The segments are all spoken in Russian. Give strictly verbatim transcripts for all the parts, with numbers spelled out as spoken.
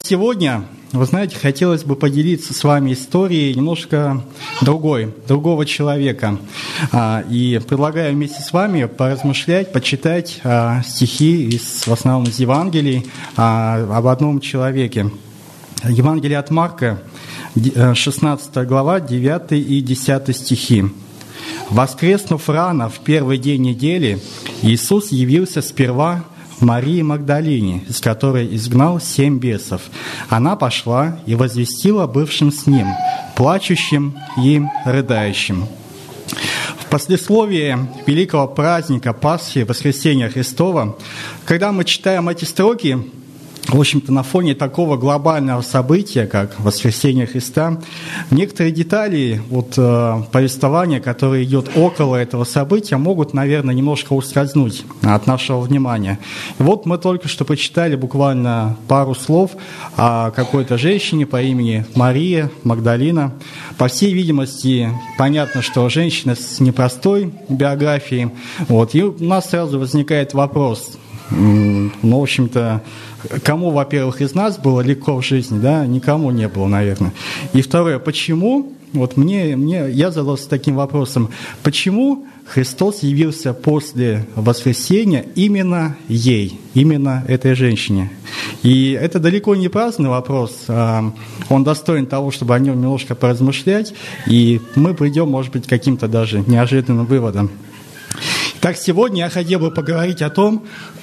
сегодня, вы знаете, хотелось бы поделиться с вами историей немножко другой, другого человека. И предлагаю вместе с вами поразмышлять, почитать стихи из, в основном из Евангелий об одном человеке. Евангелие от Марка, шестнадцатая глава, девятый и десятый стихи. «Воскреснув рано в первый день недели, Иисус явился сперва Марии Магдалине, из которой изгнал семь бесов. Она пошла и возвестила бывшим с ним, плачущим и рыдающим». В послесловии великого праздника Пасхи, Воскресения Христова, когда мы читаем эти строки, в общем-то, на фоне такого глобального события, как воскресение Христа, некоторые детали вот, э, повествования, которые идет около этого события, могут, наверное, немножко ускользнуть от нашего внимания. И вот мы только что почитали буквально пару слов о какой-то женщине по имени Мария Магдалина. По всей видимости, понятно, что женщина с непростой биографией. Вот, и у нас сразу возникает вопрос. Ну, в общем-то, кому, во-первых, из нас было легко в жизни, да? Никому не было, наверное. И второе, почему, вот мне, мне, я задался таким вопросом, почему Христос явился после воскресения именно ей, именно этой женщине? И это далеко не праздный вопрос, он достоин того, чтобы о нем немножко поразмышлять, и мы придем, может быть, к каким-то даже неожиданным выводам. Так, сегодня я хотел бы поговорить о том,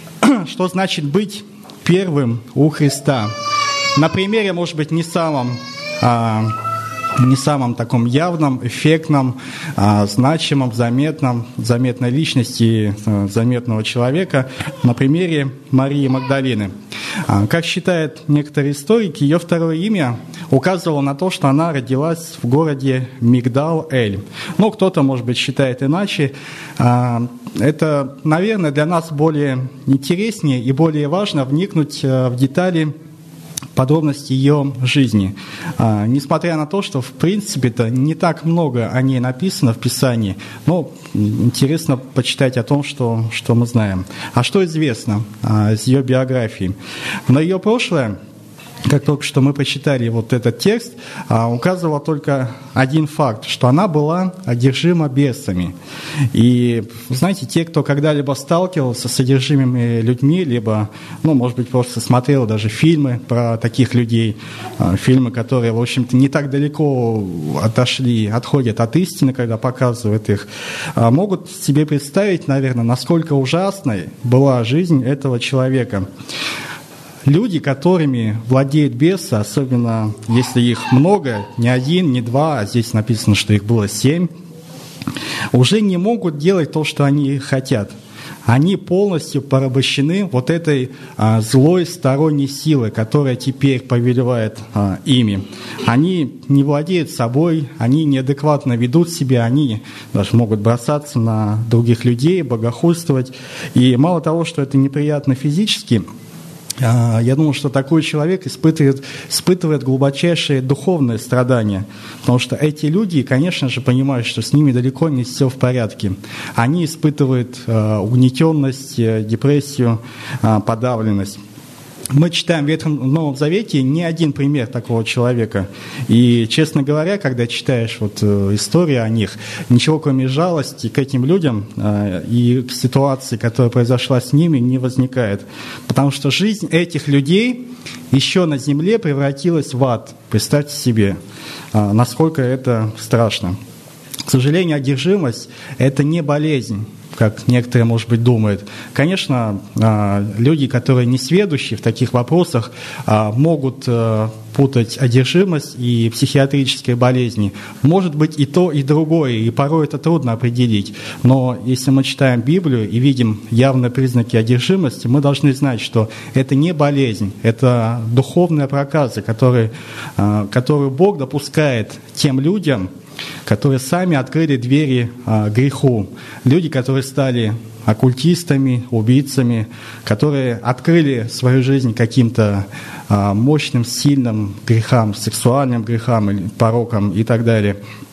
что значит быть первым у Христа. На примере, может быть, не самом, а, не самом таком явном, эффектном, а, значимом, заметном, заметной личности, а, заметного человека, на примере Марии Магдалины. А, как считают некоторые историки, ее второе имя указывало на то, что она родилась в городе Мигдал-эль. Но кто-то, может быть, считает иначе. А, это, наверное, для нас более интереснее и более важно вникнуть в детали, подробности ее жизни. А, несмотря на то, что, в принципе-то, не так много о ней написано в Писании, но интересно почитать о том, что, что мы знаем. А что известно а, из ее биографии? Но ее прошлое, как только что мы прочитали вот этот текст, указывал только один факт, что она была одержима бесами. И, знаете, те, кто когда-либо сталкивался с одержимыми людьми, либо, ну, может быть, просто смотрел даже фильмы про таких людей, фильмы, которые, в общем-то, не так далеко отошли, отходят от истины, когда показывают их, могут себе представить, наверное, насколько ужасной была жизнь этого человека. Люди, которыми владеют бесы, особенно если их много, не один, не два, а здесь написано, что их было семь, уже не могут делать то, что они хотят. Они полностью порабощены вот этой а, злой сторонней силой, которая теперь повелевает а, ими. Они не владеют собой, они неадекватно ведут себя, они даже могут бросаться на других людей, богохульствовать. И мало того, что это неприятно физически, я думаю, что такой человек испытывает, испытывает глубочайшие духовные страдания, потому что эти люди, конечно же, понимают, что с ними далеко не все в порядке. Они испытывают угнетенность, депрессию, подавленность. Мы читаем в Ветхом Новом Завете не один пример такого человека. И, честно говоря, когда читаешь вот историю о них, ничего кроме жалости к этим людям и к ситуации, которая произошла с ними, не возникает. Потому что жизнь этих людей еще на земле превратилась в ад. Представьте себе, насколько это страшно. К сожалению, одержимость – это не болезнь, как некоторые, может быть, думают. Конечно, люди, которые несведущие в таких вопросах, могут путать одержимость и психиатрические болезни. Может быть и то, и другое, и порой это трудно определить. Но если мы читаем Библию и видим явные признаки одержимости, мы должны знать, что это не болезнь, это духовная проказа, которую, которую Бог допускает тем людям, которые сами открыли двери а, греху. Люди, которые стали оккультистами, убийцами, которые открыли свою жизнь каким-то а, мощным, сильным грехам, сексуальным грехам, порокам и так далее.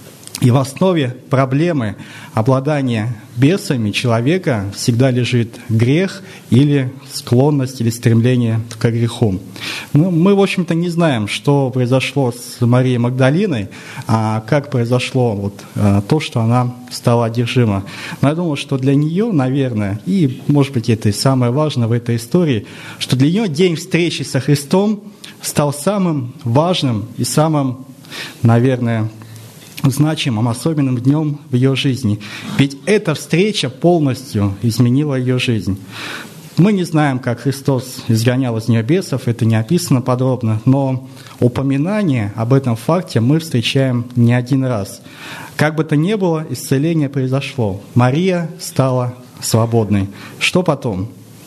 И в основе проблемы обладания бесами человека всегда лежит грех или склонность, или стремление к греху. Ну, мы, в общем-то, не знаем, что произошло с Марией Магдалиной, а как произошло вот, то, что она стала одержима. Но я думаю, что для нее, наверное, и, может быть, это и самое важное в этой истории, что для нее день встречи со Христом стал самым важным и самым, наверное, значимым, особенным днем в ее жизни. Ведь эта встреча полностью изменила ее жизнь. Мы не знаем, как Христос изгонял из нее бесов, это не описано подробно, но упоминание об этом факте мы встречаем не один раз. Как бы то ни было, исцеление произошло. Мария стала свободной. Что потом?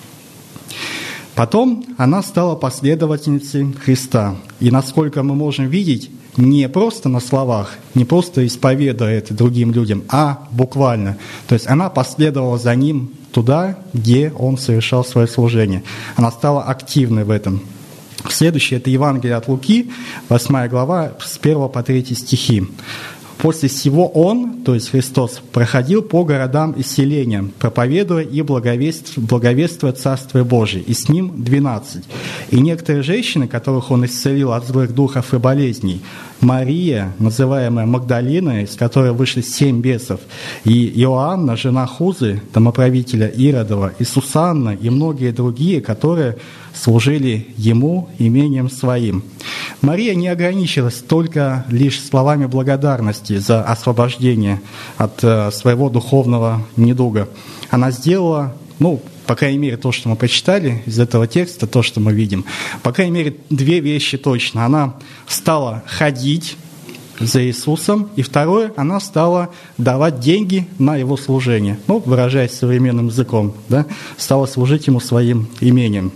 Потом она стала последовательницей Христа. И насколько мы можем видеть, не просто на словах, не просто исповедуя это другим людям, а буквально. То есть она последовала за ним туда, где он совершал свое служение. Она стала активной в этом. Следующее – это Евангелие от Луки, восьмая глава, с первого по третий стихи. «После сего Он, то есть Христос, проходил по городам и селениям, проповедуя и благовествуя Царствие Божие, и с Ним двенадцать. И некоторые женщины, которых Он исцелил от злых духов и болезней, Мария, называемая Магдалиной, из которой вышли семь бесов, и Иоанна, жена Хузы, домоправителя Иродова, и Сусанна, и многие другие, которые служили Ему имением Своим». Мария не ограничилась только лишь словами благодарности за освобождение от своего духовного недуга. Она сделала, ну, по крайней мере, то, что мы прочитали из этого текста, то, что мы видим, по крайней мере, две вещи точно. Она стала ходить за Иисусом, и второе, она стала давать деньги на Его служение. Ну, выражаясь современным языком, да, стала служить Ему своим имением.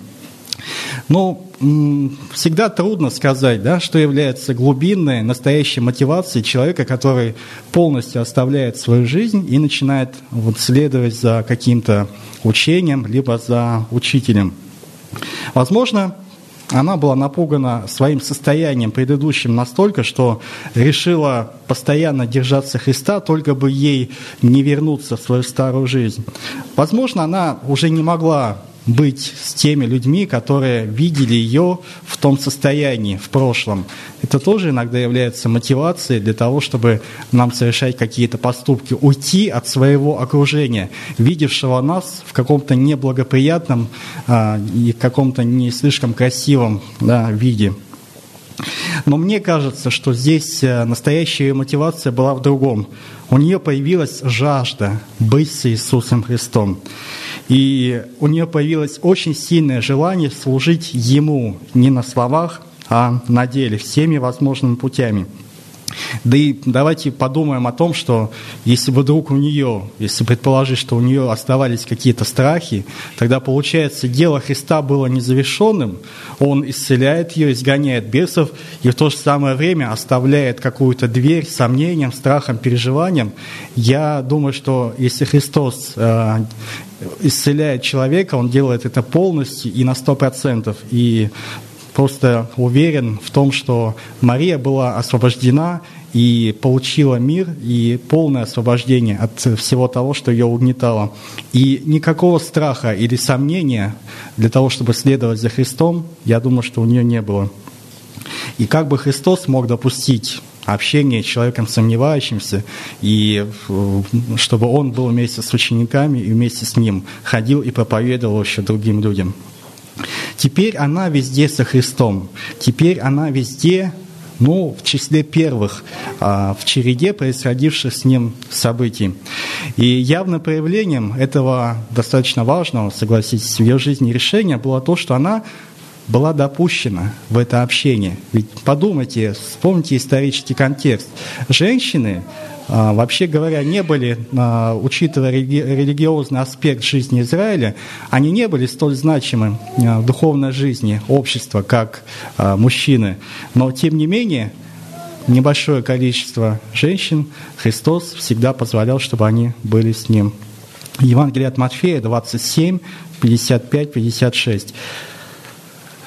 Ну, всегда трудно сказать, да, что является глубинной, настоящей мотивацией человека, который полностью оставляет свою жизнь и начинает вот следовать за каким-то учением, либо за учителем. Возможно, она была напугана своим состоянием предыдущим настолько, что решила постоянно держаться Христа, только бы ей не вернуться в свою старую жизнь. Возможно, она уже не могла быть с теми людьми, которые видели ее в том состоянии, в прошлом. Это тоже иногда является мотивацией для того, чтобы нам совершать какие-то поступки, уйти от своего окружения, видевшего нас в каком-то неблагоприятном а, и каком-то не слишком красивом, да, виде. Но мне кажется, что здесь настоящая мотивация была в другом. У нее появилась жажда быть с Иисусом Христом. И у нее появилось очень сильное желание служить Ему не на словах, а на деле, всеми возможными путями. Да и давайте подумаем о том, что если бы вдруг у нее, если предположить, что у нее оставались какие-то страхи, тогда, получается, дело Христа было незавершенным. Он исцеляет ее, изгоняет бесов, и в то же самое время оставляет какую-то дверь сомнениям, страхам, переживаниям. Я думаю, что если Христос э, исцеляет человека, Он делает это полностью и на сто процентов. И просто уверен в том, что Мария была освобождена и получила мир и полное освобождение от всего того, что ее угнетало. И никакого страха или сомнения для того, чтобы следовать за Христом, я думаю, что у нее не было. И как бы Христос мог допустить общение с человеком сомневающимся, и чтобы он был вместе с учениками и вместе с ним ходил и проповедовал еще другим людям. Теперь она везде со Христом. Теперь она везде, ну, в числе первых, в череде происходивших с Ним событий. И явным проявлением этого достаточно важного, согласитесь, в ее жизни решения было то, что она была допущена в это общение. Ведь подумайте, вспомните исторический контекст. Женщины, вообще говоря, не были, учитывая религиозный аспект жизни Израиля, они не были столь значимы в духовной жизни общества, как мужчины. Но, тем не менее, небольшое количество женщин Христос всегда позволял, чтобы они были с Ним. Евангелие от Матфея двадцать семь, пятьдесят пять, пятьдесят шесть.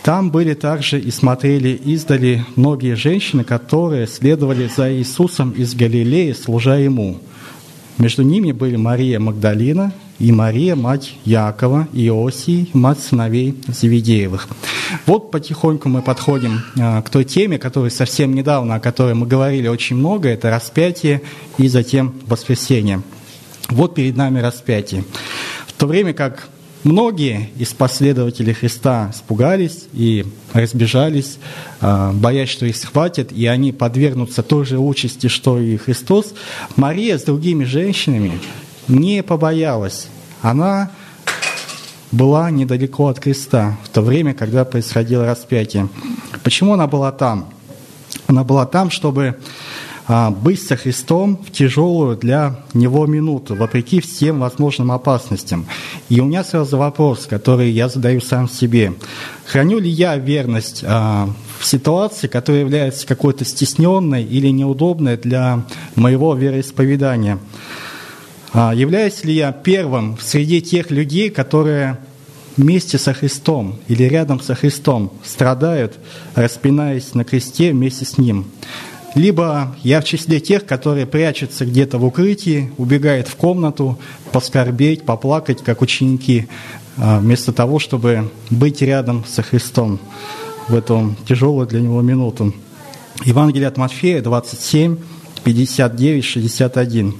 Там были также и смотрели издали многие женщины, которые следовали за Иисусом из Галилеи, служа Ему. Между ними были Мария Магдалина и Мария, мать Якова, и Иосии, мать сыновей Зеведеевых. Вот потихоньку мы подходим к той теме, которая совсем недавно, о которой мы говорили очень много, это распятие и затем воскресение. Вот перед нами распятие. В то время как многие из последователей Христа испугались и разбежались, боясь, что их схватят, и они подвергнутся той же участи, что и Христос, Мария с другими женщинами не побоялась. Она была недалеко от креста в то время, когда происходило распятие. Почему она была там? Она была там, чтобы быть со Христом в тяжелую для Него минуту, вопреки всем возможным опасностям. И у меня сразу вопрос, который я задаю сам себе. Храню ли я верность а, в ситуации, которая является какой-то стесненной или неудобной для моего вероисповедания? А, являюсь ли я первым среди тех людей, которые вместе со Христом или рядом со Христом страдают, распинаясь на кресте вместе с Ним? Либо я в числе тех, которые прячутся где-то в укрытии, убегают в комнату, поскорбеть, поплакать, как ученики, вместо того, чтобы быть рядом со Христом в эту тяжелую для Него минуту. Евангелие от Матфея, двадцать семь, пятьдесят девять, шестьдесят один.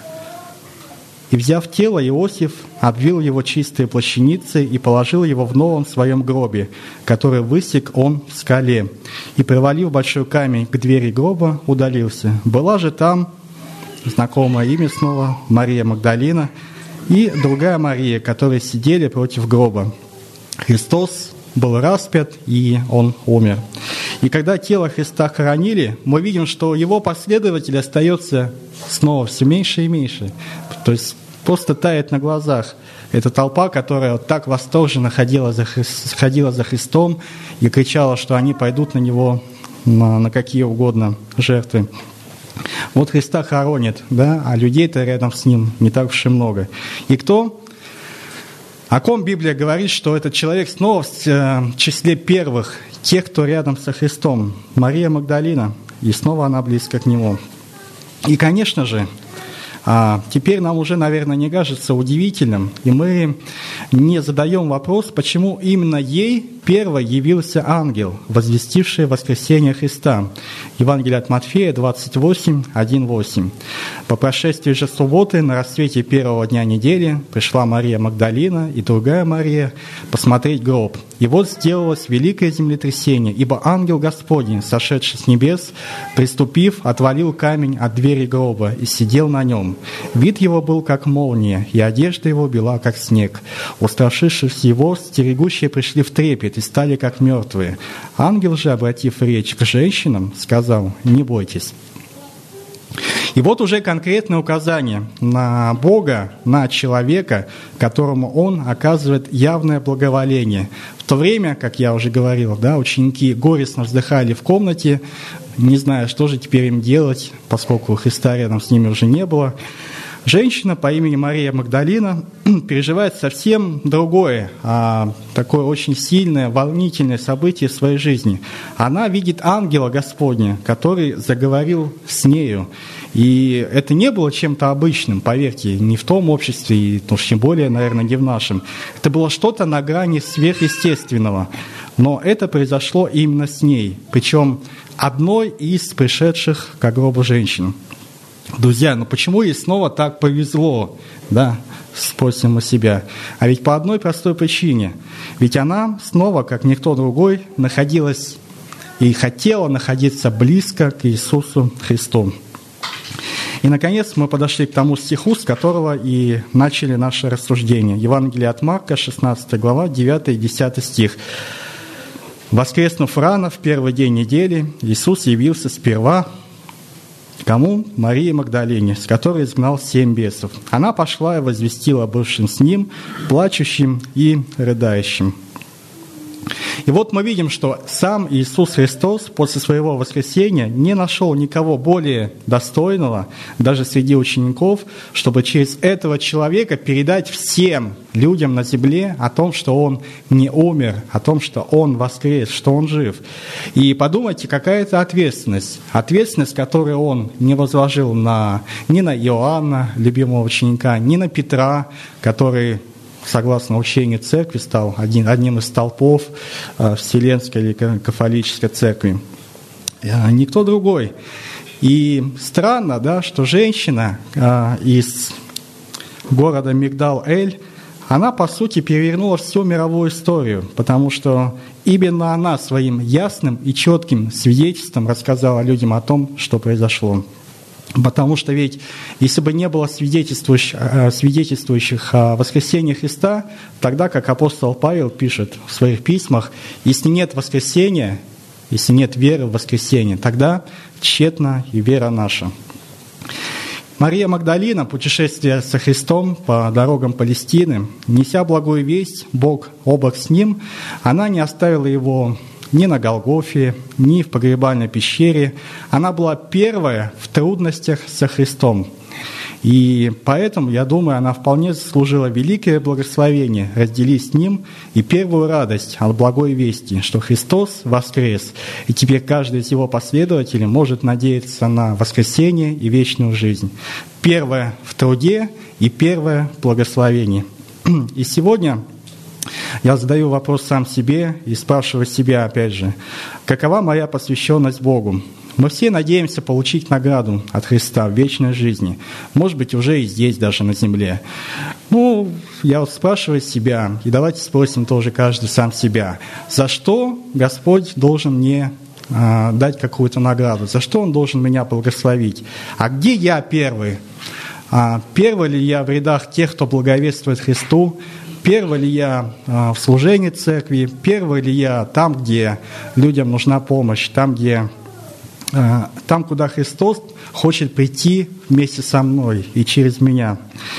«И, взяв тело, Иосиф обвил его чистой плащаницей и положил его в новом своем гробе, который высек он в скале, и, привалив большой камень к двери гроба, удалился. Была же там, знакомое имя снова, Мария Магдалина и другая Мария, которые сидели против гроба. Христос был распят, и Он умер». И когда тело Христа хоронили, мы видим, что Его последователь остается снова все меньше и меньше. То есть просто тает на глазах. Это толпа, которая вот так восторженно ходила за, Хри... ходила за Христом и кричала, что они пойдут на Него на, на какие угодно жертвы. Вот Христа хоронят, да, а людей-то рядом с Ним не так уж и много. И кто? О ком Библия говорит, что этот человек снова в числе первых, тех, кто рядом со Христом? Мария Магдалина. И снова она близко к Нему. И, конечно же, теперь нам уже, наверное, не кажется удивительным, и мы не задаем вопрос, почему именно ей первой явился ангел, возвестивший воскресение Христа. Евангелие от Матфея, двадцать восемь, один восемь. «По прошествии же субботы, на рассвете первого дня недели, пришла Мария Магдалина и другая Мария посмотреть гроб. И вот сделалось великое землетрясение, ибо ангел Господень, сошедший с небес, приступив, отвалил камень от двери гроба и сидел на нем. Вид его был, как молния, и одежда его бела, как снег. Устрашившись его, стерегущие пришли в трепет и стали, как мертвые. Ангел же, обратив речь к женщинам, сказал: не бойтесь». И вот уже конкретное указание на Бога, на человека, которому Он оказывает явное благоволение. В то время, как я уже говорил, да, ученики горестно вздыхали в комнате, не зная, что же теперь им делать, поскольку Христа рядом с ними уже не было. Женщина по имени Мария Магдалина переживает совсем другое, а, такое очень сильное, волнительное событие в своей жизни. Она видит ангела Господня, который заговорил с нею. И это не было чем-то обычным, поверьте, не в том обществе, и уж тем более, наверное, не в нашем. Это было что-то на грани сверхъестественного. Но это произошло именно с ней, причем одной из пришедших к гробу женщин. Друзья, ну почему ей снова так повезло, да, спросим мы себя. А ведь по одной простой причине. Ведь она снова, как никто другой, находилась и хотела находиться близко к Иисусу Христу. И, наконец, мы подошли к тому стиху, с которого и начали наше рассуждение. Евангелие от Марка, шестнадцатая глава, девятый и десятый стих. «Воскреснув рано в первый день недели, Иисус явился сперва кому? Марии Магдалине, с которой изгнал семь бесов. Она пошла и возвестила бывшим с ним, плачущим и рыдающим». И вот мы видим, что сам Иисус Христос после своего воскресения не нашел никого более достойного, даже среди учеников, чтобы через этого человека передать всем людям на земле о том, что Он не умер, о том, что Он воскрес, что Он жив. И подумайте, какая это ответственность. Ответственность, которую Он не возложил на, ни на Иоанна, любимого ученика, ни на Петра, который, согласно учению церкви, стал один, одним из столпов э, Вселенской или кафолической церкви. Э, никто другой. И странно, да, что женщина э, из города Мигдал-Эль, она, по сути, перевернула всю мировую историю, потому что именно она своим ясным и четким свидетельством рассказала людям о том, что произошло. Потому что ведь, если бы не было свидетельствующих, свидетельствующих о воскресении Христа, тогда, как апостол Павел пишет в своих письмах, если нет воскресения, если нет веры в воскресение, тогда тщетна и вера наша. Мария Магдалина, путешествие со Христом по дорогам Палестины, неся благую весть, Бог обок с ним, она не оставила его ни на Голгофе, ни в погребальной пещере. Она была первая в трудностях со Христом. И поэтому, я думаю, она вполне заслужила великое благословение разделить с Ним и первую радость от благой вести, что Христос воскрес, и теперь каждый из Его последователей может надеяться на воскресение и вечную жизнь. Первое в труде и первое в благословении. И сегодня я задаю вопрос сам себе и спрашиваю себя опять же, какова моя посвященность Богу? Мы все надеемся получить награду от Христа в вечной жизни. Может быть, уже и здесь, даже на земле. Ну, я вот спрашиваю себя, и давайте спросим тоже каждый сам себя, за что Господь должен мне а, дать какую-то награду? За что Он должен меня благословить? А где я первый? А, первый ли я в рядах тех, кто благовествует Христу? Первый ли я а, в служении церкви? Первый ли я там, где людям нужна помощь? Там, где... Там, куда Христос хочет прийти вместе со мной и через меня.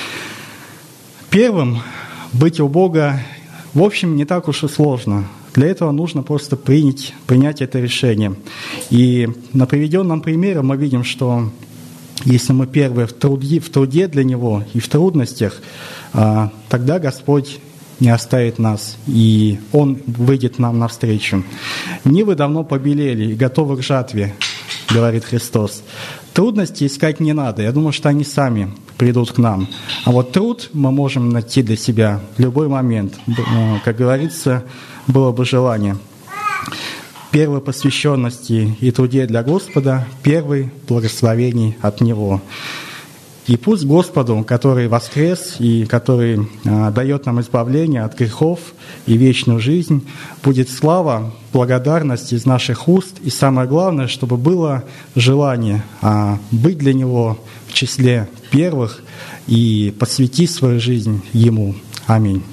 Первым быть у Бога, в общем, не так уж и сложно. Для этого нужно просто принять, принять это решение. И на приведенном примере мы видим, что если мы первые в труде, в труде для Него и в трудностях, тогда Господь не оставит нас, и Он выйдет нам навстречу. Нивы давно побелели и готовы к жатве, говорит Христос. Трудности искать не надо. Я думаю, что они сами придут к нам. А вот труд мы можем найти для себя в любой момент. Как говорится, было бы желание. Первой посвященности и труде для Господа, первый благословений от Него. И пусть Господу, который воскрес и который а, дает нам избавление от грехов и вечную жизнь, будет слава, благодарность из наших уст. И самое главное, чтобы было желание а, быть для Него в числе первых и посвятить свою жизнь Ему. Аминь.